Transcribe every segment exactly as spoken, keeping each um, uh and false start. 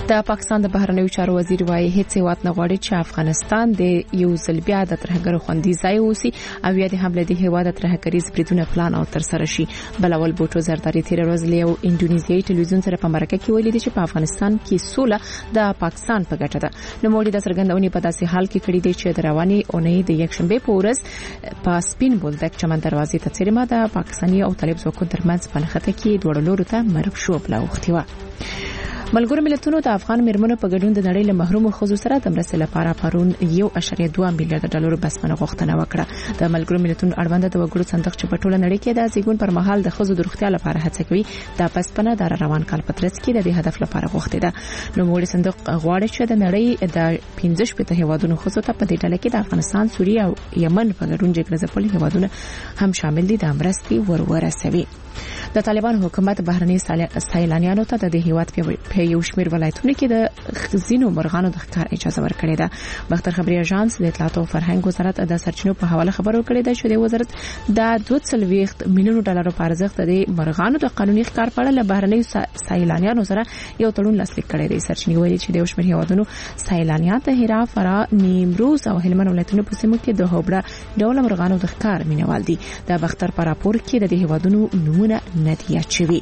د پاکستان د بهرنیو چارو وزیر وايي هیڅ هیواد نه غواړي چې افغانستان د یو ځل بیا د ترهګرو خوندي ځای اوسي او یا د حمله د هیواد ترهګریز بریدونه پلان او تر سره شي. بلول بوټو زرداری تیر ورځ له انډونیزیایي ټلویزیون سره په مرکه کې ویلي چې په افغانستان کې سوله د پاکستان په ګټه ده. نو موږ د څرګندونې په داسې حال کې کړی دی چې د رواني اونۍ د یکشنبه په ورځ په سپین بولدک چمن دروازې ته څیرمه د پاکستاني او طالب ځواکونو ترمنځ په نښته کې دوړ لورو ته مرګ شو بلا وختي و. ملګرو ملتونو د افغان میرمنو په ګډون د نړۍ له محرومو ښځو سره د مرستې لپاره پرون یو اشاریه دوه میلیارډ ډالر بسنه غوښتنه وکړه. د ملګرو ملتونو اړوند د وګړو صندوق چې په ټوله نړۍ کې د زیږون پر مهال د ښځو د روغتیا لپاره هڅه کوي د بسنه د روان کال په ترڅ کې د دې هدف لپاره غوښتي ده. نو موږ صندوق غواړي چې د نړۍ د پنځه شپږ هیوادونو ښځو ته په دې ډله کې د افغانستان، سوریه او یمن په ګډون جګړه ځپلي هیوادونه هم شامل دي د مرستې ورورسوي. د طالبان حکومت بهرني سیلانیانو ته د هیواد په یو شمېر ولایتونو کې د خزینو مرغانو د ښکار اجازه ورکړې ده. بختر خبري اژانس د اطلاعات او فرهنګ وزارت د سرچینو په حواله خبرو کړې ده چې د وزارت د دوه سلويخت میلیون ډالر په ارزښت د مرغانو د قانوني ښکار په اړه له بهرني سیلانیانو سره یو تړون لاسلیک کړی دی. سرچینې وایي چې د یو شمېر هیوادونو سیلانیان د هرات، فراه، نیمروز او هلمند ولایتونو په سیمو کې د هوبړه ډول مرغانو د ښکار مینوال دي. د بختر په راپور کې د هیوادونو نمونه ندیه چوي.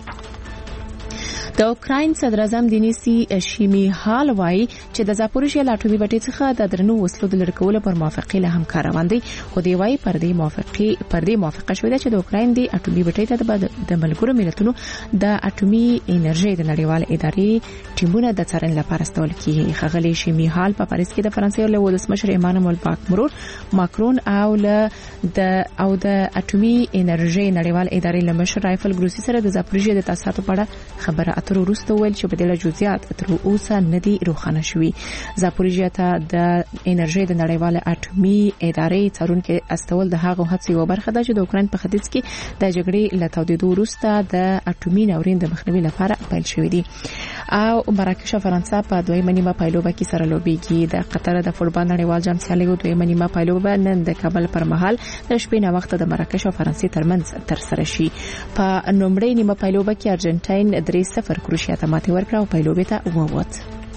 د اوکراین صدر اعظم دینیسی شیمیهال وایي چې د زاپوریژیا له اټومي بټۍ څخه د درنو وسلو د لرې کولو پر موافقې له همکار روان دي. خو دی وایي پر دې موافقې پر دې موافقه شوې ده چې د اوکراین د اټومي بټۍ ته د ملګرو ملتونو د اټومي انرژي د نړیوال ادارې ټیمونه د څارنې لپاره استول کیږي. ښاغلي شیمیهال په پاریس کې د فرانسې له ولسمشر ایمانوئل ماکرون او له د او د اټومي انرژي نړیوال ادارې له مشر رایفل ګروسی سره د زاپوریژیا د تاسیساتو په اړه خبره تر وروسته ویل چې په دې جزئیات تر اوسه ندي روښانه شوي. زاپوریژیا ته د انرژي د نړیوال اټومي ادارې څارونکو استول د هغه هڅې یو برخه ده چې د اوکراین په ختیځ کې د جګړې له تودېدو وروسته د اټومي ناورین د مخنیوي لپاره پیل شوې دي. او مراکش فرانسه په دویمه نیمه پایلوبه کې سره لوبېږي. د قطر د فوټبال نړیوال جام سیالیو دویمه نیمه پایلوبه نن د کابل پر مهال د شپې نه وخت د مراکش او فرانسې ترمنځ تر سره شي. په لومړۍ نیمه پایلوبه کې ارجنټاین درې صفر کروشیا ته ماتې ورکړه او پایلوبې ته ووت.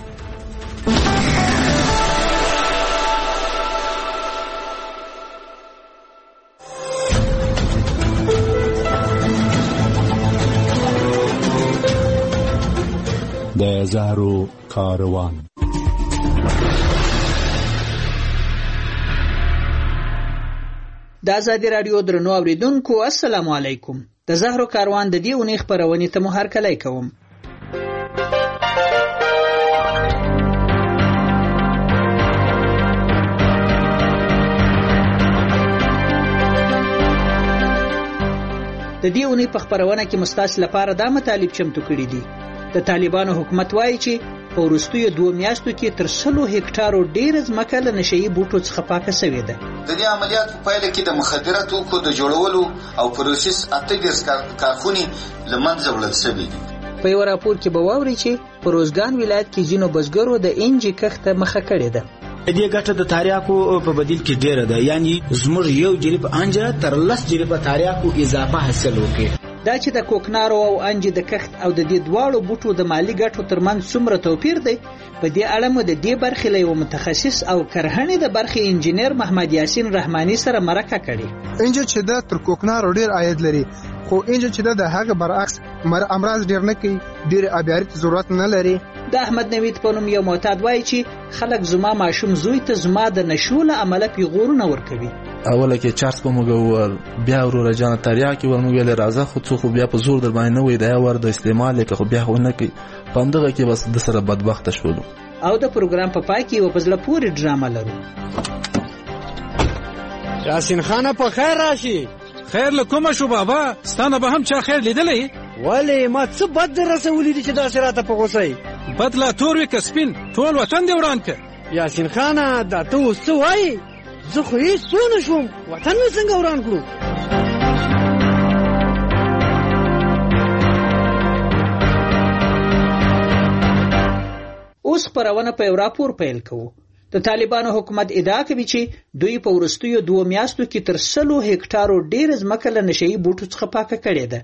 د زهرو کاروان. د آزادي رادیو درنو اوریدونکو السلام علیکم. د زهرو کاروان د دې اونۍ خبرونه ته مو هرکلی کوم. د دې اونۍ په خبرونه کې مستاس لپاره دا مطالب چمتو کړی دي. د طالبانو حکومت وایي چې په وروستیو دوه میاشتو کې تر سلو هکټارو ډېر ځمکه له نشهیي بوټو څخه پاکه شوې ده. د دې عملیات په پایله کې د مخدره توکو د جوړولو او پروسس اته ډیرس کارخونې له منځه وړل شوي دي. په یو راپور کې به واورئ چې په روزګان ولایت کې ځینو بزګرو د انجی کښت مخه کړې ده. دې ګټه د تاریاکو په بدیل کې ډیره ده، یعنی زموږ یو جریب انجه تر لس جریب تاریاکو اضافه حاصل وکړي. دا چې د کوکنارو او انجی د کښت او د دې دواړو بوټو د مالی ګټو ترمنځ څومره توپیر دی، په دې اړه مو د دې برخې له یو متخصص او کرهڼې د برخې انجینر محمد یاسین رحمانی سره مرکه کړې. انجی چې د تر کوکنارو ډیر عاید لري، خو انجی چې د هغه برعکس مر امراض ډیر نه کوي، ډیر ابياري ضرورت نه لري. د احمد نوید په نوم یو معتاد وایي چې خلک زما ماشوم زوی ته زما د نشول عمله پیغورونه ورکوي. اوله کې چارج په موږ بیا ورور جان تریا کې ورموږ راځه خو څو خو بیا په زور در باندې نه وي دا ور د استعمال کې خو بیا خو نه کوي. پندغه کې بس د سره بدبخت شولو. او د پروګرام په پای کې یو په زړه پورې ډرامه لرو. یاسین خان په خیر راشي. خیر لکوم شو بابا، ستانه به هم چا خیر لیدلې؟ ولی ما څه بد رسولې دي چې دا سراته په غوسه بدلا تور وی کسبین ټول وطن دی وران ک. یاسین خان دا ته څه وای؟ زه خو هیڅ څه نشوم، وطن مې څنګه وران کړو؟ اوس خبرونه په یو راپور پیل کوو. د طالبانو حکومت ادعا کوي چې دوی په وروستیو دوه میاشتو کې تر سلو هکټارو ډېر ځمکه له نشهیي بوټو څخه پاکه کړې ده.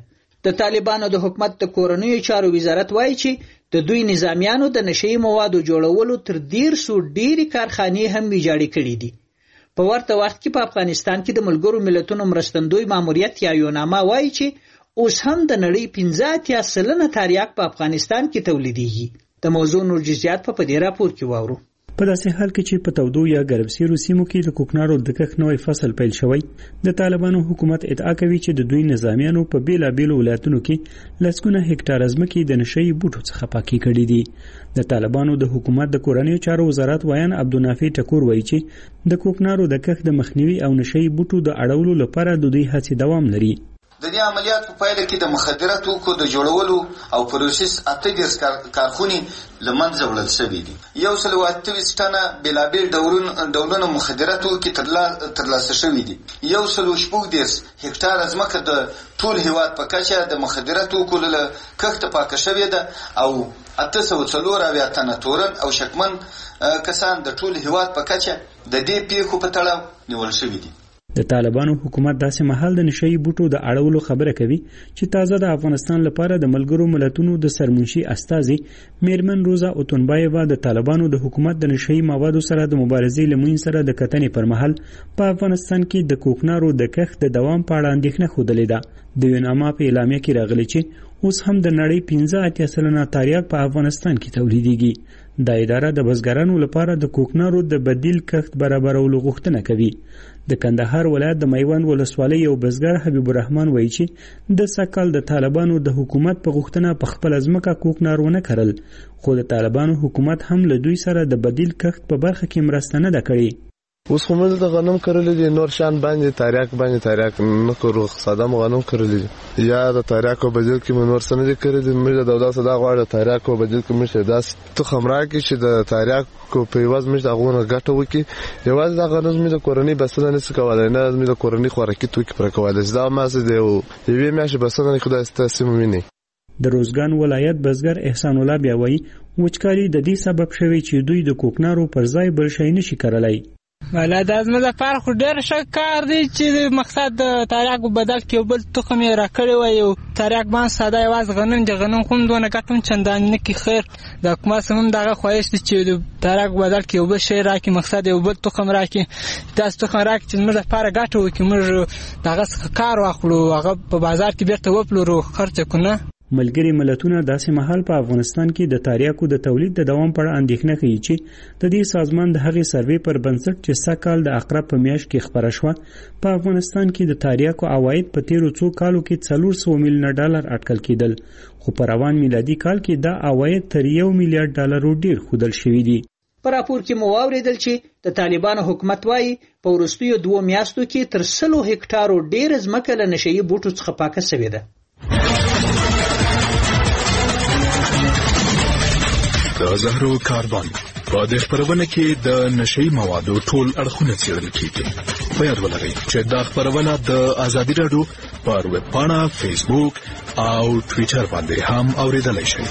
د طالبانو د حکومت د کورنیو چارو وزارت وایي چې د دوی نظامیانو د نشئی موادو جوړولو تر دیرسو ډیرې کارخانې هم ویجاړې کړې دي. په ورته وخت کې په افغانستان کې د ملګرو ملتونو مرستندوی ماموریت یا یوناما وایي چې اوس هم د نړۍ پنځه اتیا سلنه تریاک په افغانستان کې تولیدېږي. د موضوع نور جزئیات په دې راپور کې واورو. په داسې حال کې چې په تودو یا ګرمسیرو سیمو کې د کوکنارو د کښت نوی فصل پیل شوی، د طالبانو حکومت ادعا کوي چې د دوی نظامیانو په بیلابیلو ولایتونو کې لسګونه هکټار ځمکې د نشئی بوټو څخه پاکي کړي دي. د طالبانو د حکومت د کورنیو چارو وزارت ویان عبدالنافع ټکور وایي چې د کوکنارو د کښت د مخنیوي او نشئی بوټو د اړولو لپاره د دوی هڅې دوام لري. د دې عملیات په پایله کې د مخدره توکو د جوړولو او پروسس اته دیرش کارخونې له منځه وړل شوي دي. یو سل او اته ویشت ټنه بېلابېل ډولونه مخدره توکي ترلاسه شوي دي. یو سل او شپږ دېرش هکټاره ځمکه د ټول هېواد په کچه د مخدره توکو له کښته پاکه شوې ده او اته سوه څلور اویا تنه تورن او شکمن کسان د ټول هېواد په کچه د دې پیښو په تړاو نیول شوي دي. د طالبانو حکومت داسې مهال د نشئی بوټو د اړولو خبره کوي چې تازه د افغانستان لپاره د ملګرو ملتونو د سرمنشي استازي میرمن روزا اوتونبایوا د طالبانو د حکومت د نشئی موادو سره د مبارزې لمون سره د کتنې پر مهال په افغانستان کې د کوکنارو د کښت د دوام په اړه اندېښنه ښودلې ده. د یوناما په اعلامیه کې راغلی چې اوس هم د نړۍ پنځه اتیا سلنه تریاک په افغانستان کې تولیدېږي. دا اداره د بزګرانو لپاره د کوکنارو د بدیل کښت برابرولو غوښتنه کوي. د کندهار ولایت د میوند ولسوالۍ یو بزګر حبیب الرحمن وایي چې د سږ د طالبانو د حکومت په غوښتنه په خپله ځمکه کوکنار ونه کرل، خو د طالبانو حکومت هم له دوی سره د بدیل کښت په برخه کې مرسته نه ده کړې. اوس خو موږ د غنم کرلې دي، نور شان باندې تریاک باندې تریاک نه کرو، ساده مو غنم کرلې دي. یا د تریاکو بدیل کې مو نور څه نه دي کړي دي. موږ د دولت صدا غواړو تریاکو بدیل کې موږ داسې تخم راکړي چې د تریاکو په عوض موږ دغونه ګټه وکړي. یوازې د غنم موږ د کورنۍ بسنه نشو کولی، نه موږ د کورنۍ خوراکي توکي پوره کولی. دا ماسې د یوې میاشتې بسنه خدای ستاسې مو ویني. د روزګان ولایت بزګر احسان الله بیا وایي وچکالي د دې سبب شوی چې دوی د کوکنارو پر ځای بل شی نشي کرلی. ولا د زما لپاره خو ډېر ښه کار دی چې مقصد د تریاکو بدل کې یو بل تخم یې راکړی وای. یو تریاک باندې ساده یوازې غنم د غنم خو دونه ګټه هم چندانې نه کړي. خیر د حکومت هم دغه خواهش دی چې د تریاک بدل کې یو بل شی راکړي، مقصد یو بل تخم راکړي، داسې تخم راکړي چې زموږ لپاره ګټه وکړي، موږ دغه څخه کار واخلو، هغه په بازار کې بیرته وپلورو، خرڅ کړو نه. ملګري ملتونه داسې مهال په افغانستان کې د تریاکو د تولید د دوام په اړه اندېښنه کوي چې د دې سازمان د هغې سروې پر بنسټ چې سږ کال د عقرب په میاشت کې خپره شوه، په افغانستان کې د تریاکو عواید په تیرو څو کالو کې څلور سوه میلیونه ډالر اټکل کېدل، خو په روان میلادي کال کې دا عواید تر یو میلیارډ ډالرو ډیر ښودل شوي دي. په راپور کې مو واورېدل چې د طالبانو حکومت وایي په وروستیو دوو میاشتو کې تر سلو هکټارو ډېره ځمکه له نشهیي بوټو څخه پاکه سوې ده. د زهرو کاروان په دې خپرونه کې د نشئی موادو ټول اړخونه څېړل کیږي. په یاد ولرئ چې دا خپرونه د ازادي راډیو پر ویب پاڼه، فیسبوک او ټویټر باندې هم اوریدلای شئ.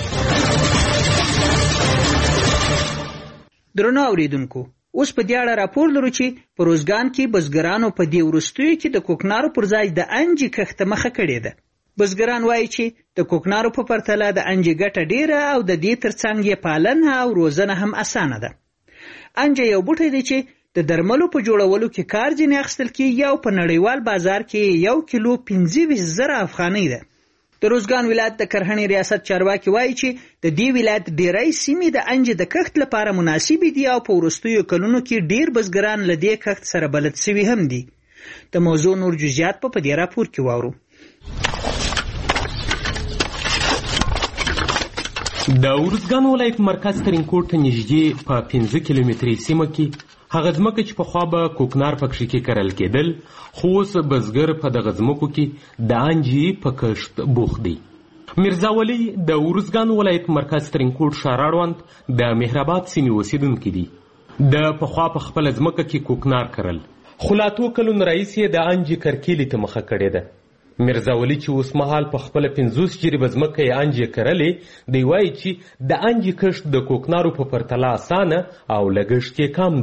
درنو اوریدونکو، اوس په دې اړه راپور لرو چې په روزګان کې بزګرانو په دې وروستیو کې د کوکنارو پر ځای د انجې کښت مخه کړې ده. بزګران وایي چې د کوکنارو په پرتله د انجې ګټه ډیره او د دې ترڅنګ یې پالنه او روزنه هم اسانه ده. انجې یو بوټی دی چې د درملو په جوړولو کې کار ځینې اخیستل کېږي او په نړیوال بازار کې یو کیلو پنځه ویشت زره افغانۍ ده. د روزګان ولایت د کرهڼې ریاست چارواکي وایي چې د دې ولایت ډیری سیمې د انجې د کښت لپاره مناسبې دي او په وروستیو کلونو کې ډیر بزګران له دې کښت سره بلد شوي هم دي. د موضوع نور جزئیات په دې راپور کې واورو. د ارزګان ولایت مرکز ترینکوټ ته نږدې په پنځه کیلومترۍ سیمه کې هغه ځمکه چې پخوا به کوکنار پکښې کې کرل کېدل، خو اوس بزګر په دغه ځمکو کې د انجې په کښت بوخت دی. میرزا ولی د ارزګان ولایت مرکز ترینکوټ ښار اړوند د مهرآباد سیمې اوسېدونکی دی. د پخوا په خپله ځمکه کې کوکنار کرل، خو لا څو کلونو راهیسې یې د انجې کرکیلې ته مخه کړې ده. میرزا ولی چې اوس مهال په خپله پنځوس جریبه ځمکه یې انجې کرلې، دی وایي چې د انجې کښت د کوکنارو په پرتله اسانه او لګښت یې کم دی.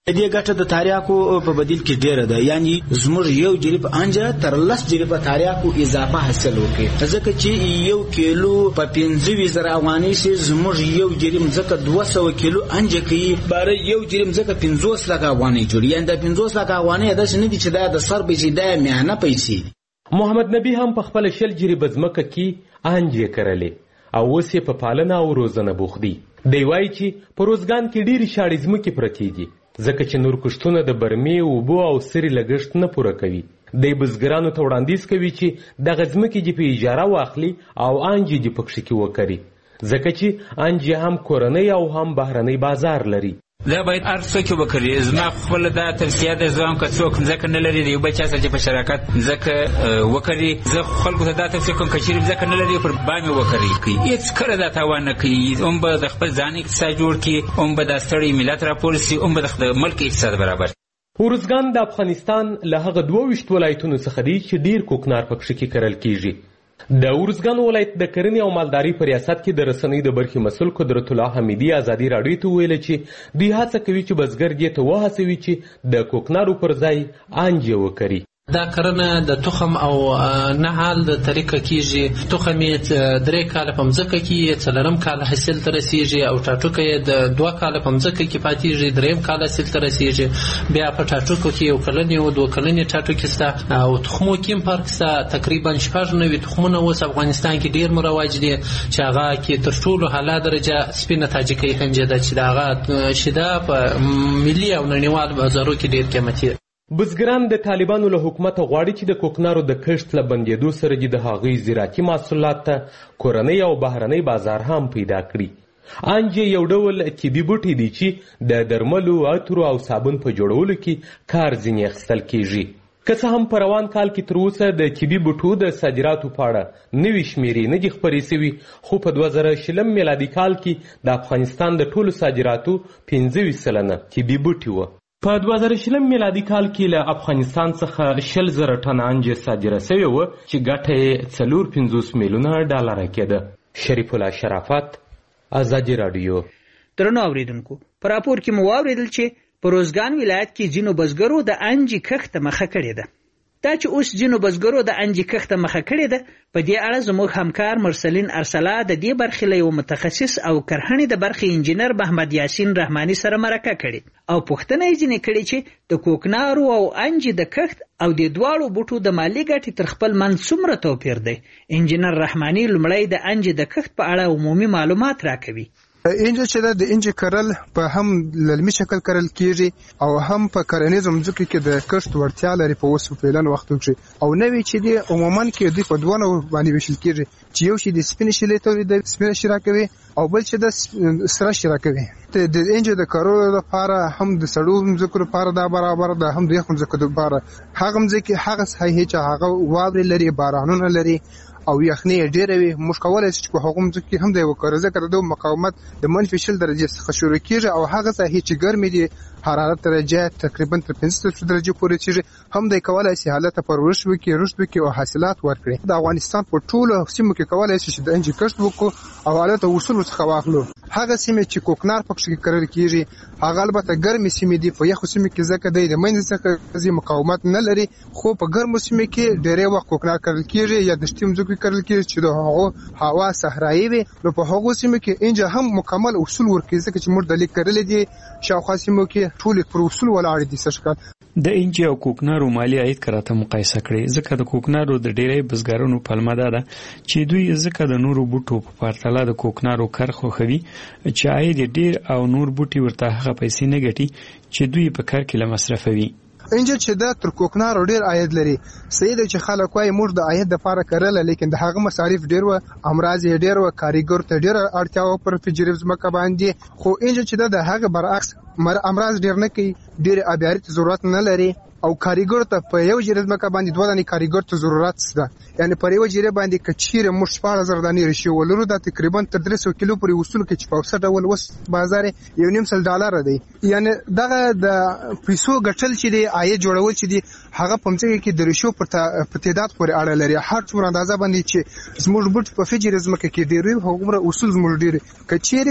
دې ګټه د تاریاکو په بدیل کې ډیره ده، یعنی زموږ یو جریب انجه تر لس جریبه تاریاکو اضافه حاصل وکړي، ځکه چې یو کیلو په پنځه ویشت زره افغانۍ سي زموږ یو جریب ځکه دوه سوه کیلو انجه کوي، باره یو جریب ځکه پنځوس لکه افغانۍ جوړي، یعنی د پنځوس لکه افغانۍ داسې نه دي چې دا د سر پیسې ده میانه پیسې. محمد نبی هم په خپل شل جریبه ځمکه کې انجې کرلې او اوس یې په پالنه او روزنه بوخت دی. دی وایي چې په روزګان کې ډېرې شاړې ځمکې پرتې دي، ځکه چې نور کښتونه د برمې، اوبو او سرې لګښت نه پوره کوي. دی بزګرانو ته وړاندیز کوي چې دغه ځمکې دې په اجاره واخلي او انجې دې پکښې کې وکري، ځکه چې انجې هم کورنۍ او هم بهرنۍ بازار لري. دا باید هر څوک وکړي. زما خپله دا توصیه ده، زه هم که څوک ځکه نه لري د یو بل چا سره چې په شراکت ځکه وکړي، زه خلکو ته دا توصیه کوم که چېرې ځکه نه لري پر بام یې وکړي، هېڅ کله دا تاوان نه کوي. هم به د خپل ځان اقتصاد جوړ کړي، هم به دا ستړی ملت راپور شي، هم به د ملک اقتصاد برابر شي. ارزګان د افغانستان له هغه دوه ویشت ولایتونو څخه دی چې ډېر کوکنار پکښې کې کرل کېږي. د ارزګان ولایت د کرنې او مالدارۍ په ریاست کې د رسنیو د برخې مسؤل قدرت الله حمیدي ازادي راډیو ته وویل چې دوی هڅه کوي چې بزګر دې ته وهڅوي چې د کوکنارو پر ځای انجې وکري. دا کرنه د تخم او نهال د طریقه کیږي، تخم یې درې کاله په مځکه کې، څلورم کال حاصل ته رسیږي، او ټاټوکه یې د دوه کاله په مځکه کې پاتېږي، درېیم کال حاصل ته رسیږي. بیا په ټاټوکو کې یو کلنې او دوه کلنې ټاټوکې شته، او تخمو کې هم فرق شته. تقریبا شپږ نوي تخمونه اوس افغانستان کې ډېر مروج دي، چې هغه کې تر ټولو اعلی درجه سپینه تاجکۍ کنجه ده، چې د هغه شیده په ملي او نړیوال بازارو کې ډېر قیمتي ده. بزګران د طالبانو له حکومته غواړي چې د کوکنارو د کښت له بندېدو سره دې د هغوی زراعتي محصولات ته کورنۍ او بهرنۍ بازار هم پیدا کړي. انجې یو ډول طبي بوټی دی چې د درملو، عطرو او صابون په جوړولو کې کار ځینې اخیستل کېږي. که څه هم په روان کال کې تر اوسه د طبي بوټو د صادراتو په اړه نوې شمېرې نه دي خپرې سوي، خو په دوه زره شلم میلادي کال کې د افغانستان د ټولو صادراتو پنځه ویشت سلنه طبي بوټي وه. په دوه زره شلم میلادي کال کې له افغانستان څخه شل زره ټنه انجې صادره سوې وه، چې ګټه یې څلور پنځوس میلیونه ډالره کېده. شریف الله شرافت، ازادي راډیو. درنو اورېدونکو، په راپور کې مو واورېدل چې په روزګان ولایت کې ځینو بزګرو د انجې کښت مخه کړې ده. دا چې اوس ځینو بزګرو د انجې کښت مخه کړې ده، په دې اړه زموږ همکار مرسلین ارسلا د دې برخې له یو متخصص او کرهڼې د برخې انجینر محمد یاسین رحماني سره مرکه کړې او پوښتنه یې ځینې کړې چې د کوکنارو او انجې د کښت او د دواړو بوټو د مالي ګټې تر خپل منځ څومره توپیر دی. انجینر رحماني لومړی د انجې د کښت په اړه عمومي معلومات راکوي. انجه چې د انجه کرل په هم للمي شکل کرل کیږي او هم په کرنیزو مځکو کې د کښت وړتیا لري په اوس فعلن وختو کې، او نوې چې دی عموما کې دوی په دوه نو باندې ویشل کیږي، چې یو شی د سپین شلې تولید د سپین شرا کوي او بل چې د سره شرا کوي. د انجه د کارولو لپاره هم د سړو مځکو لپاره دا برابر ده، هم د یخ مځکو لپاره. هغه مځکه هغه صحیح چې هغه واوري لري، بارانونه لري او یخنۍ ډېره وي، موږ کولی شو چې په هغو مځکو کې هم دی وکړو، ځکه د دوی مقاومت د منفي شل درجې څخه شروع کېږي، او هغه ساحې چې ګرمې دي حرارت درجه تقریبا تر پنځه درجې پورې چیږي، هم دی کولی شي حالت پرورش وکړي، رشد وکړي او حاصلات ورکړي. د افغانستان په ټولو سیمو کې کولی شي چې د انجې کښت وکړو او حالت اصولو څخه واخلو. هغه سیمې چې کوکنار پکښې کرل کېږي هغه البته ګرمې سیمې دي، په یخو سیمو کې ځکه دی د منځ څخه مقاومت نه لري، خو په ګرمو سیمو کې ډېری وخت کوکنار کرل کېږي یا دشتي مځکو کرل کېږي چې د هغو هوا صحرایي وي. نو په هغو سیمو کې انجه هم مکمل اصول ورکوي، ځکه چې موږ د لیک کرلې دي شاوخوا سیمو کې ټول پر اصول ولاړ دي. سشکال د انجې او کوکنارو مالی عاید کراته مقایسه کړي، ځکه د کوکنارو د ډیری بزګرانو پلمه ده چې دوی ځکه د نورو بوټو په پرتله د کوکنارو کار خوښوي چې عاید ډیر او نور بوټي ورته هغه پیسې نه ګټي چې دوی په کار کې له مصرفوي. انجه چې دا تر کوکنارو ډیر عاید لري، صحیح دی چې خلک وایي موږ د عاید لپاره کرله، لیکن د هغه مصارف ډیر و، امراض یې ډیر و، کاریګر ته ډیر اړتیا و پر فجریب ځمکه باندې. خو انجه چې دا د هغه برعکس امراض ډیر نه کوي، ډیر ابیاري ضرورت نه لري، او کاریګر ته په یو جریب ځمکه باندې دوه دانې کاریګر ته ضرورت شته. یعنی پر یو جریب باندې کچیر موږ شپږ زره دانې رشي ولرو، دا تقریبا تر درې سوه کیلو پورې وصول کې چې په اوسه ډول وس بازار یو نیم سل ډالر دی. یعنی دغه د پیسو ګټل چې دی عاید جوړول چې دی هغه په مځکه کې د رشو پر تعداد پورې اړه لري. هر څومره اندازه باندې چې زموږ بوټ په فجر ځمکه کې ډیر وي هغومره اصول زموږ ډیر. کچیر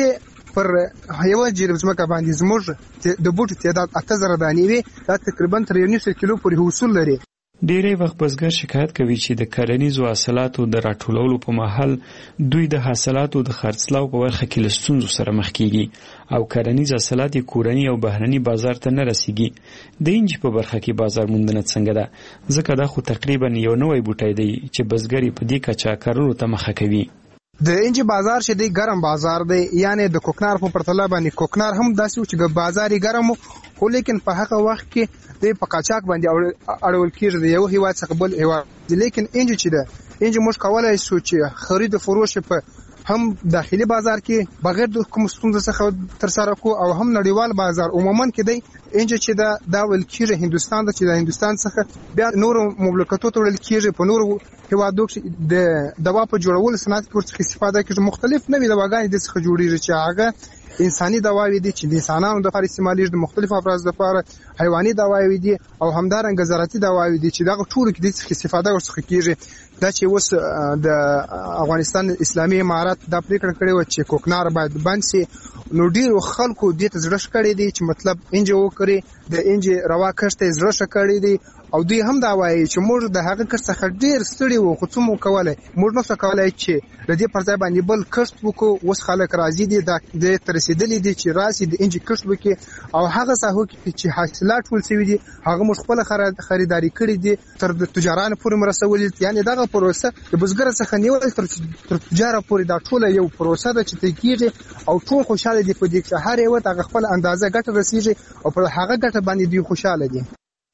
پر یو جریب ځمکه باندې زموږ د بوټو تعداد اته زره دانې وي دا تقریبا تر یو نیم کیلو پورې حصول لري. ډېری وخت بزګر شکایت کوي چې د کرنیزو حاصلاتو د راټولولو په مهال دوی د حاصلاتو د خرڅلاو په برخه کې له ستونزو سره مخ کیږي او کرنیز حاصلات یې کورني او بهرني بازار ته نه رسیږي. د انجی په برخه کې بازار موندنه څنګه ده؟ ځکه دا خو تقریبا یو نوی بوټی دی چې بزګر په دې کچا کرلو ته مخه کوي. د انجی بازار چې دی ګرم بازار دی، یعنی د کوکنار په پرتله باندې کوکنار هم داسې و چې بازاري ګرم خو لیکن په هغه وخت کې د پکاچاک باندې اړول کېږي د یو هیواد څخه بل هیواد. لیکن انجی چې ده انجی موږ کولای شو چې خرید فروش په هم داخلي بازار کې بغیر د کوم ستونزې څخه تر سره کو او هم نړیوال بازار عموما کې دی انجی چې ده دا ول کېږي هندستان د چې د هندستان څخه بیا نور مملکتونو ته وړل کېږي په نور هیوادو کې د دوا په جوړولو صنعت کې ورڅخه استفاده کېږي. مختلف نوې دواګانې د څخه جوړېږي چې هغه انساني دواوی دي چې د انسانانو د لپاره استعمالېږي، د مختلفو افرادو لپاره حیواني دواوی دي او همدارنګه زراعتي دواوی دي چې دغه ټولو کې د څخه استفاده ورڅخه کېږي. دا چې اوس د افغانستان اسلامي امارات دا پریکړه کړې و چې کوکنار باید بند شي، نو ډیرو خلکو دې ته زړه کړی دی چې مطلب انجی وکړي، د انجی روا کښت زړه کړی دی او دوی هم دا وایي چې موږ د هغه کښت څخه ډیر ستړي وو خو څه مو کولای، موږ نو څه کولای چې د دې پر ځای باندې بل کښت وکړو. اوس خلک راضي دي د ترسیدلې دي چې راسي د انجی کښت وکړي او هغه ساحو کې چې حاصلات ټول شوي دي هغه موږ خپل خریداري کړي دي تر د تجارانو پورې مرسولي، یعنی دغه پروسه د بزګر څخه نیول تر تجار پورې دا ټول یو پروسه ده چې تکیږي او ټول خوشاله دي په دې چې هر یو ته خپل اندازه ګټه رسیږي او په هغه ګټه باندې دوی خوشاله دي.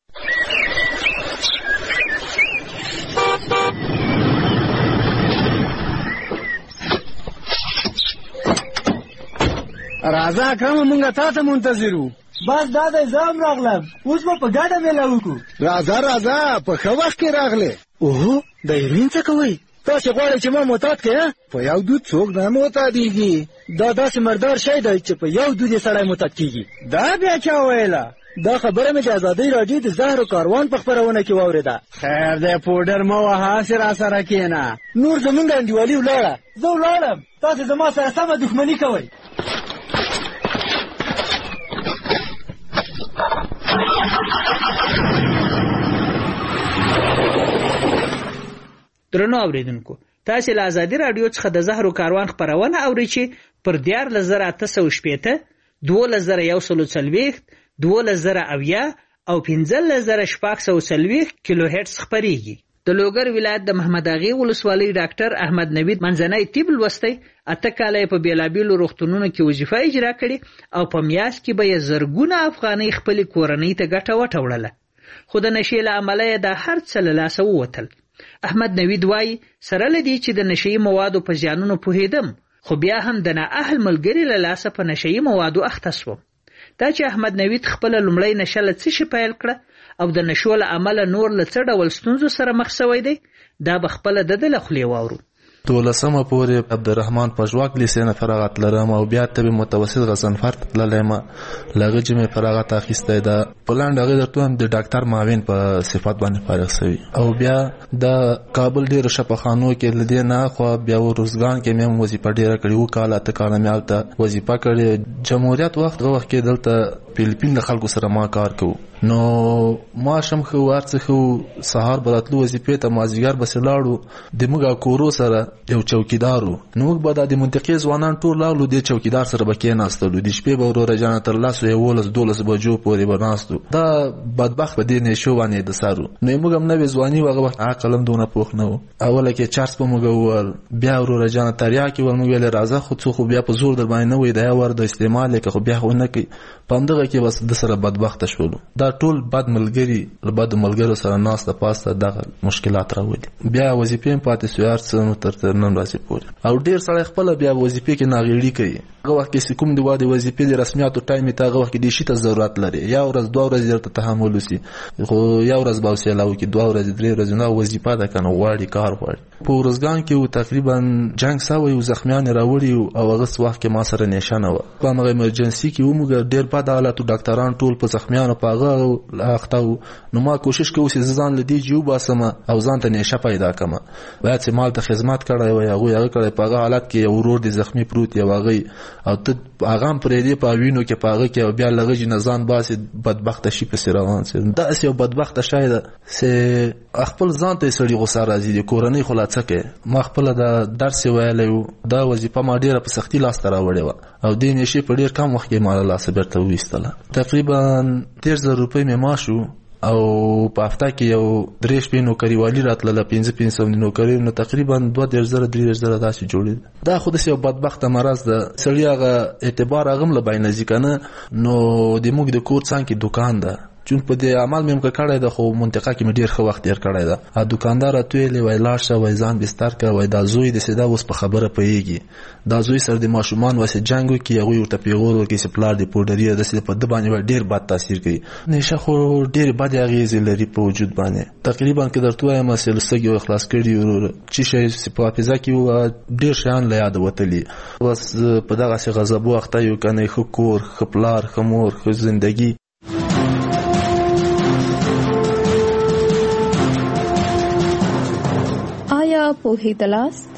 راځه کوم مونږه تاسو منتظرو. بس دا د زام راغلم، اوس به په ګډه میله وکړو. راځه راځه په ښه وخت کې راغلې. اوه د ایرین څه کوئ؟ تاسو غواړئ چې ما معتاد کړئ؟ په یو دود څوک نه معتادېږي. دا داسې مردار شی دی چې په یو دود یې سړی معتاد کېږي. دا بیا چا ویله؟ دا خبره مې د ازادۍ راډیو د زهرو کاروان په خپرونه کې واورېده. خیر دی پوډر مه وهه، هسې راسره کښېنه. نور زمونږ انډیوالي ولاړه، زه ولاړم، تاسو زما سره سمه دښمني کوئ. درنو اوریدونکو، تاسو له ازادي رادیو څخه د زهرو کاروان خبرونه اورئ چې پر دیارلس زره اته سوه شپېته، دولس زره یو سل څلوېښت، دولس زره اویا او پنځلس زره شپږ سوه څلوېښت کیلو هرتز خپریږي. د لوګر ولایت د محمد اغې ولسوالۍ ډاکټر احمد نوید منځنی طب لوستی، اته کاله په بیلابیلو روغتونونو کې وظیفه اجرا کړې او په میاشت کې به یې زرګونه افغانۍ خپلې کورنۍ ته ګټه وټوړله، خو د نشې له امله یې دا هر څه له لاسه ووتل. احمد نوید وایي سره له دې چې د نشهیي موادو په زیانونو پوهېدم، خو بیا هم د نااهل ملګري له لاسه په نشهیي موادو اخته سوم. دا چې احمد نوید خپله لومړۍ نشه له څه شي پیل کړه او د نشو له امله نور له څه ډول ستونزو سره مخ سوی دی، دا به خپله د ده له خولې واورو. دولسمه پورې عبدالرحمن پژواک لیسې نه فراغت لرم او بیا طب متوسط غضنفر ته تللی یم، له هغه چې مې فراغت اخیستی ده. په لنډ هغې درته وایم د ډاکټر معاون په صفت باندې فارغ شوي او بیا د کابل ډېرو شفاخانو کې له دې نه خوا بیا روزګان کې مې هم وظیفه ډېره کړې، اووه کاله اته کاله مې هلته وظیفه کړې. جمهوریت وخت هغه وخت کې دلته فلپین د خلکو سره ما کار کوو، نو معاش هم ښه و، هر څه ښه و. سهار به راتلو وظیفې ته، مازدیګر بسې لاړو، د موږ کورو سره یو چوکیدار و، نو موږ به دا د منطقې ځوانان ټول راغلو، دې چوکیدار سره به کېناستلو، د شپې به وروره جانه تر لسو یولس دولس بجو پورې به ناستو. دا بدبخت په دې نشو باندې د سر و، نو موږ هم نوې ځواني و، هغه وخت عقل هم دونه پوخ نه و. اوله کې چرس به موږ وویل، بیا وروره جانه تریاکې ول، موږ ویلې راځه خو څو خو بیا په زور در باندې نه وایي، دا یو ور د استعمال یې که خو بیا خو نه کوي. په همدغه کې بس د سره بدبخته شولو. دا ټول بد ملګري له بدو ملګرو سره ناسته پاسته دغه مشکلات راولي. بیا وظیفې هم پاتې سوې هر څه نو تر نن ورځې پورې، او ډېر سړی خپله بیا وظیفې کې ناغېړي کوي. هغه وخت کې چې کوم د وادي وظیفې د رسمیاتو ټایم ته هغه وخت کې دې شي ته ضرورت لري، یا ورځ دوه ورځې درته تحمل وسي، خو یا ورځ به حوصله وکړي، دوه ورځې درې ورځې نه وظیفه ده که نه غواړي کار غواړي. په ورځګان کې و تقریبا جنګ سوی و، زخمیان یې راوړي او هغه وخت کې ما سره نیشه نه وه. په همغه ایمرجنسي کې و موږ ډېر بد حالت حالاتو ډاکټران ټول په زخمیانو په هغه اخته وو. نو ما کوشش کوم چې ځان له دې جیو باسم او ځان ته نشه پیدا کړم. باید چې مال ته خدمت کړی وای هغه هغه کړی په هغه حالت کې یو ورور دي زخمی پروت یو هغه او ته هغه پرې دی په وینو کې په هغه کې او بیا لږ جنازان باسي بدبخت شي په سیروان سي دا یو بدبخت شاید سه خپل ځان ته سړي غوسه راځي د کورنۍ خلاصه کې. ما خپل د درس ویلو دا وظیفه ما ډیره په سختي لاس ته راوړې و او دې نشي په ډیر کم وخت کې مال لاس برته وېستله. تقریبا ډیر زر روپۍ مې ماشو او په هفته کې یو درې شپې نوکریوالي راتله پنځه پنځه سوه نوکري نو تقریبا دوه دېرش زره درې دېرش زره داسې جوړېده. دا خو داسې یو بدبخته مرض ده سړي هغه اعتبار هغه هم له بینه ځي که نه نو د موږ د کور څنګ کې دوکان ده چون په دې عمل مې هم کړی ده خو منطقه کې مې ډېر ښه وخت تېر کړی ده. ا دوکاندار راته ویلې وای لاړ شه وای ځان بستر کړه وای دا زوی داسې دا اوس په خبره پوهېږي دا زوی سره د ماشومان واسې جنګ وکړي هغوی ورته پیغور ورکړي چې پلار د پوډري داسې په ده باندې به ډېر بد تاثیر کوي. نشه خو ډېرې بدې اغېزې لري په وجود باندې. تقریبا که درته ووایم چې سږي یې خلاص کړي ورور چې شی چې په حافظه کې وه ډېر شیان له یاده وتلي. بس په دغسې غضبو اخته یو که نه ښه کور ښه پلار ښه مور ښه زندګي. آیا پوهېدلاست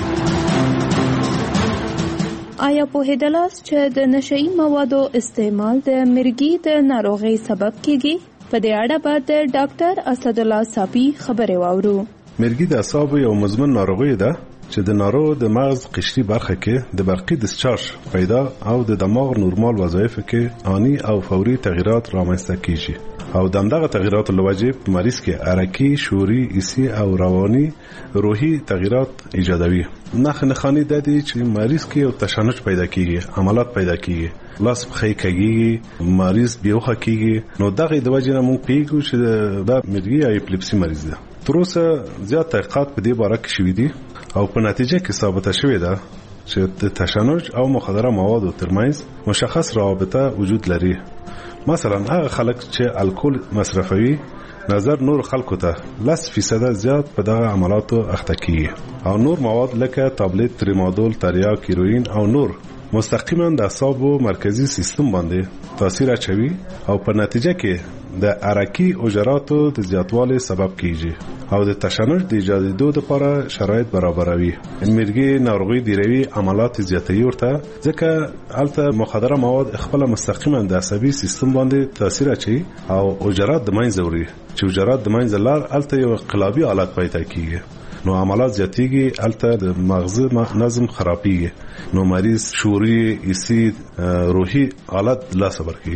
آیا پوهېدلاست چې د نشهیي موادو استعمال د مرګي د ناروغۍ سبب کیږي؟ په دې اړه به د ډاکټر اسدالله صافي خبرې واورو. مرګي د اعصابو یو مزمن ناروغي ده چې د ناروغ د مغز قشري برخه کې د برقي ډسچارج پیدا او د دماغ نورمال وظایفو کې آني او فوري تغییرات رامنځته کیږي او د همدغه تغییراتو له وجې په مریض کې حرکي، شعوري، حسي او رواني روحي تغییرات ایجادوي. نښې نښانې دا دي چې مریض کې یو تشنج پیدا کیږي، عملات پیدا کیږي، لاس پښې کږیږي، مریض بېهوښه کیږي. نو دغه د وجې نه موږ پوهېږو چې دا مرګي یا اپلیپسي مریض ده. تر اوسه زیات تحقیقات په دې باره کې شوي دي او په نتیجه کې ثابته شوې ده چې د تشنج او مخدره موادو ترمنځ مشخص رابطه وجود لري. مثلا هغه خلک چې الکول مصرفوي نظر نور خلکو ته لس فیصده زیات په دغه عملاتو اخته کیږي او نور مواد لکه تابلت، تریمادول، تریاک، هیروین او نور مستقیما د اعصابو مرکزی سیستم باندې تاثیر اچوي او په نتیجه کې د حرکي حجراتو د زیاتوالي سبب کیږي او د تشنج د ایجادېدو لپاره شرایط برابروي. مرګي ناروغي ډیروي عملات زیاتوي ورته ځکه هلته مخدره مواد خپل مستقیما د عصبي سیستم باندې تاثیر اچوي او حجرات د منځه وړي چې حجرات د منځه لار هلته یو انقلابي حالت پیدا کیږي نو عملات زیاتیږي هلته د مغز نظم خرابېږي نو مریض شعوري، حسي، روحي حالت لاسه ورکوي.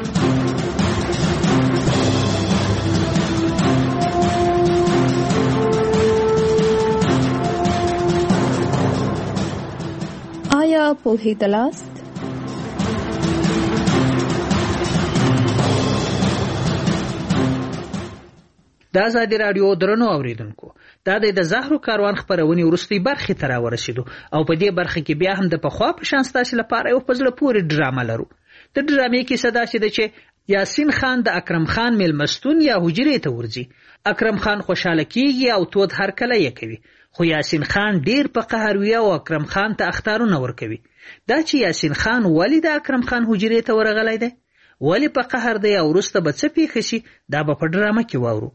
آیا پوهېدلاست؟ د ازادي راډیو درنو اوریدونکو دا د زهرو کاروان خبرونه ورستي برخه تر ورسېدو او په دې برخه کې بیا هم د پخوا په شان ستاسو لپاره یو پزله پورې ډرامه لرو. د ډرامې کې صدا شي چې یاسین خان د اکرم خان میلمستون یا حجرې ته ورځي. اکرم خان خوشاله کیږي او تود هرکله یې کوي خو یاسین خان ډیر په قهر وي او اکرم خان ته اختارونه ورکوي. دا چې یاسین خان ولی د اکرم خان حجرې ته ورغلی دی ولی په قهر دی او وروسته به څه پیښ شي دا به په ډرامه کې واورو.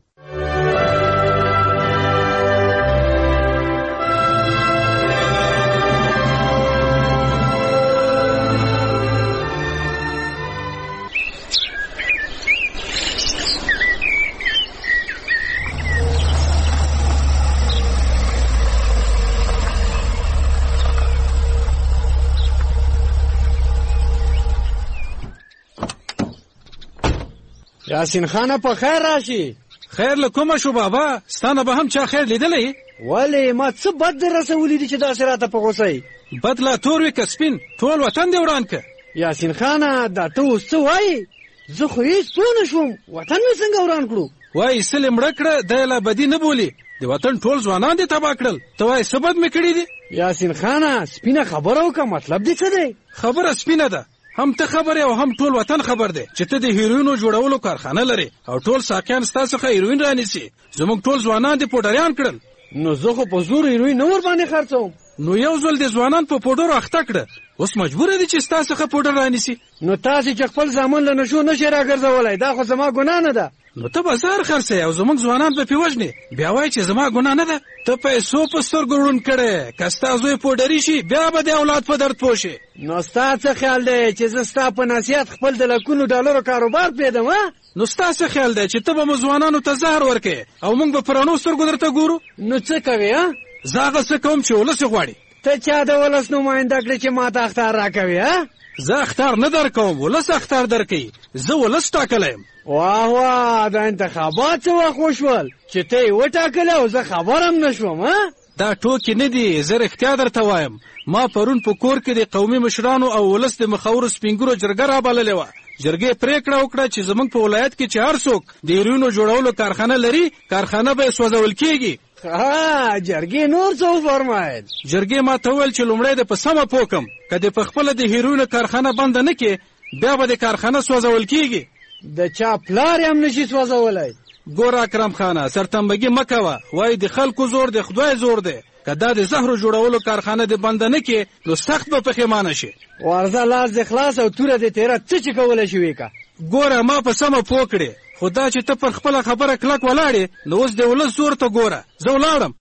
یاسین خانه په خیر راشي. خیر له کومه شو بابا؟ ستانه به هم چا خیر لیدلی؟ ولې ما څه بد در رسولی دي چې داسې راته په غوسه یې؟ بد لا تور وي که سپین ټول وطن دې وران که. یاسین خانه دا ته اوس څه وایې؟ زه خو هېڅ پوه نه شوم وطن مې څنګه وران کړو؟ وایي سلې مړه کړه دی لا بدي نه بولي د وطن ټول ځوانان دې تباه کړل. ته وایې څه بد مې کړي دي؟ یاسین خانه سپینه خبره وکړه مطلب دې څه دی؟ خبره سپینه ده هم ته خبر او هم ټول وطن خبر دی چې ته د هیروینو جوړولو کارخانه لري او ټول ساکان ستاسو څخه هیروین رانیسي. زموږ ټول ځوانان دې پوډریان کړل. نو زه خو په زور هیروین نه ور باندې خرڅوم. نو یو ځل د ځوانان په پوډرو اخته کړه اوس مجبور دي چې ستاسو څخه پوډر رانیسي. نو تاسو چې خپل ځامن له نشو نشي راګرځولای دا خو زما ګناه نه ده. نو ته بازار خرڅې او زموږ ځوانان په پیوژنې بیا وایي چې زما ګناه نه ده. ته پیسو په سترګو ړوند کړې که ستا زوی پوډري شي بیا به د اولاد په درد پوه شي. نو ستا څه خیال دی چې زه ستا په نصیحت خپل د لکونو ډالرو کاروبار پرېږدم؟ نو ستا څه خیال دی چې ته به مو ځوانانو ته زهر ورکې او موږ به په رڼو سترګو درته ګورو؟ نو څه کوې؟ زه هغه څه کوم چې ولس غواړي. ته چا د ولس نماینده کړې چې ما ته اختار راکوې؟ زه اختار نه در کوم، ولس اختار در کوي. زه ولس ټاکلی یم. واه واه دا انتخابات څه وخت وشول چې ته یې وټاکلی او زه خبر هم نه شوم؟ دا ټوکې نه دي، زه رښتیا درته وایم. ما پرون په کور کې د قومي مشرانو او ولس د مخورو سپینګرو جرګه رابللې وه. جرګې پریکړه وکړه چې زموږ په ولایت کې چې هر څوک د هیروینو جوړولو کارخانه لري کارخانه به یې سوځول کېږي. ها جرګې نور څه وفرمایل؟ جرګې ما ته وویل چې لومړی د په سمه پوه کړم که دې په خپله د هیروینو کارخانه بنده نه کړې بیا به د کارخانه سوځول کېږي. د چا پلار یې هم نشي سوځولی. ګوره اکرم خانه سرتنبګي مه کوه، وایي د خلکو زور د خدای زور دی. که دا د زهرو جوړولو کارخانه د بنده نه کړې نو سخت به پښیمانه شي. ورځه لاس د خلاص او توره د تیره څه چې کولی شي ویکه. ګوره ما په سمه پوه کړې، خو دا چې ته پر خپله خبره کلک ولاړې نو اوس د ولس زور ته ګوره. زه ولاړم.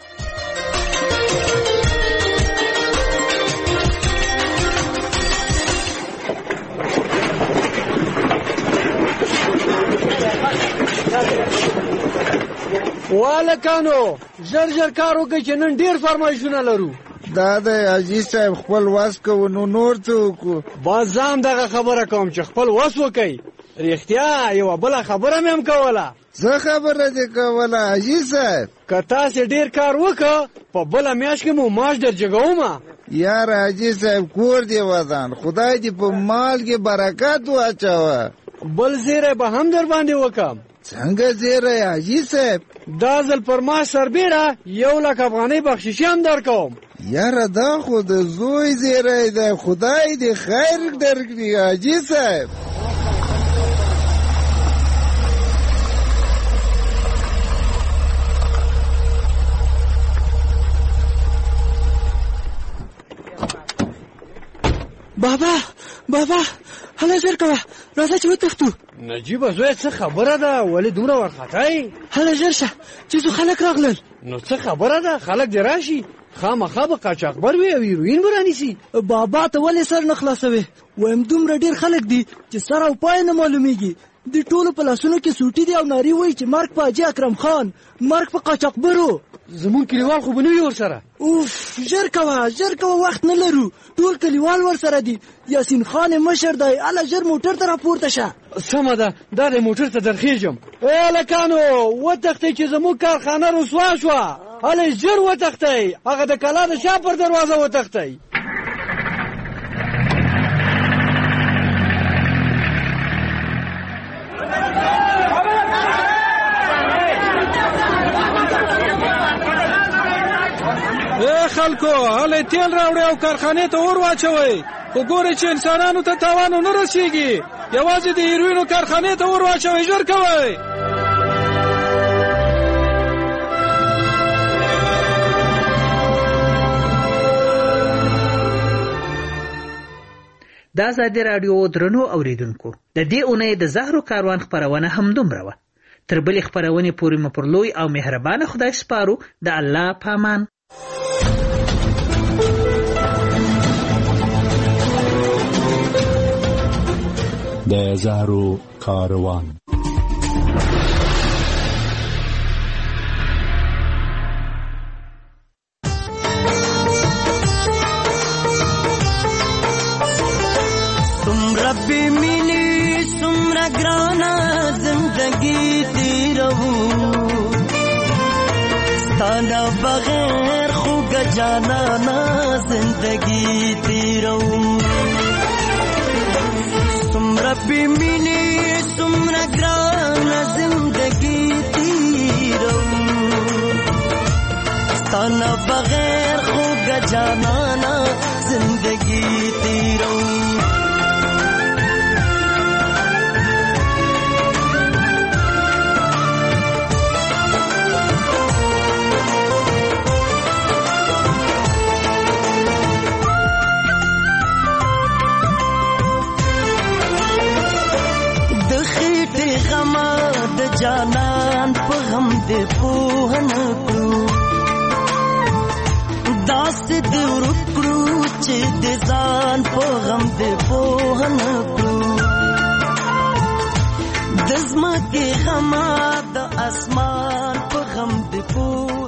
والکانو ژر ژر کار وکړئ چې نن ډېر فرمایشونه لرو. دا دی حاجي صاحب خپل وس کوو نو نور څه وکړو؟ باز ځان دغه خبره کوم چې خپل وس وکئ. رښتیا یوه بله خبره مې هم کوله. څه خبره دې کوله حاجي صاحب؟ که تاسې ډېر کار وکړه په بله میاشت کې مو معاش در جګومه. یار حاجي صاحب کور دې ودان، خدای دې په مال کې برکت واچوه. بل زیری به هم در باندې وکم. څنګه زیری حاجي صاحب؟ دا ځل پر ما سربیره یو لک افغانۍ بخششي هم در کوم. یاره دا خو د زوی زیری دی، خدای دې خیر درکړي حاجي صاحب. بابا بابا هله ژر کوه راځه چې وتښتو. نجیبه زویه څه خبره ده ولې دومره وارخطا یې؟ هله ژر شه چې څو خلک راغلل. نو څه خبره ده خلک دې راشي خامخا به قاچاقبر وي او هیروین به رانیسي. بابا ته ولې سر نه خلاصوې؟ وایم دومره ډېر خلک دي چې سر او پای نه معلومیږي. د ټولو په لاسونو کې سوټي دي او نارې وایي چې مرګ په حاجي اکرم خان، مرګ په قاچاقبرو. زمون کلیوال خو به نه وي ورسره. اوف ژر کوه ژر کوه وخت نه لرو، ټول کلیوال ورسره دي. یاسین خان مشر دی، هله ژر موټر ته راپورته شه. سمه ده دا د موټر ته درخېږم. ای هلکانو وتښتئ چې زموږ کارخانه رسوا شوه. هله ژر وتښتئ، هغه د کلا د شا پر دروازه وتښتئ. ای خلکو هله تیل راوړئ او کارخانې ته اور واچوئ. خو ګورئ چې انسانانو ته تاوان ونه رسېږي. یوازې د هیروینو کارخانې ته اور واچوئ، ژر کوئ. د ازادي راډیو درنو اوریدونکو د دې اونۍ د زهرو کاروان خپرونه همدومره وه. تر بلې خپرونې پورې مو پر لوی او مهربانه خدای سپارو. د الله پامان. د زهرو کاروان. سمرا بے ملی سمرا گرانا زندگی تیرہو ستانا بغیر خوگ جانا نا زندگی تیرہو سمرا بے ملی سمرا گرانا زندگی تیرہو ستانا بغیر خوگ جانا نا زندگی تیرہو چې د ځان په غم دې پوه نه کړو د ځمکې غمه د اسمان په غم دې پوه